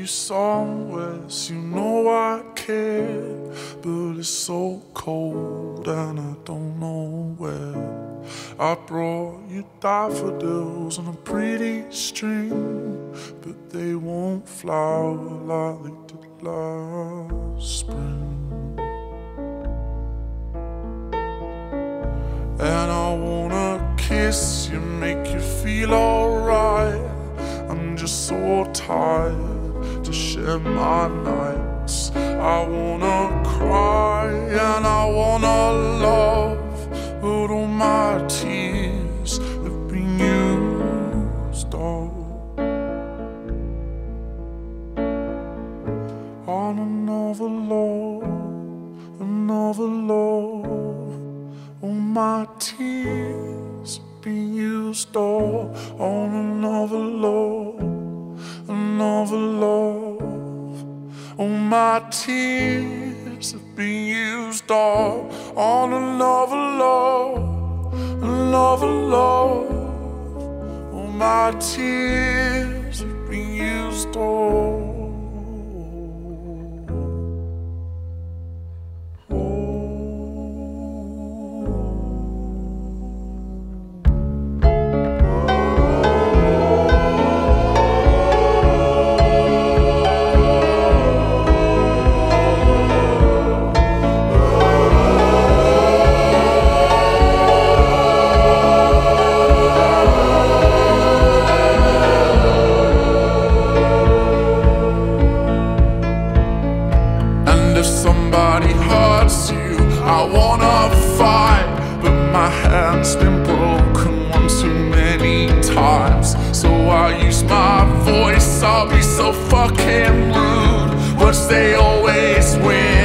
you somewhere, so you know I care. But it's so cold and I don't know where. I brought you daffodils on a pretty string, but they won't flower like they did last spring. And I wanna kiss you, make you feel alright. I'm just so tired to share my nights. I wanna cry and I wanna love, but all my tears have been used up on another love, another love. All my tears have been used up on another love, another love. All my tears have been used up on another love, another love. All my tears have been used up. Somebody hurts you, I wanna fight, but my hand's been broken one too many times. So I use my voice, I'll be so fucking rude, but they always win.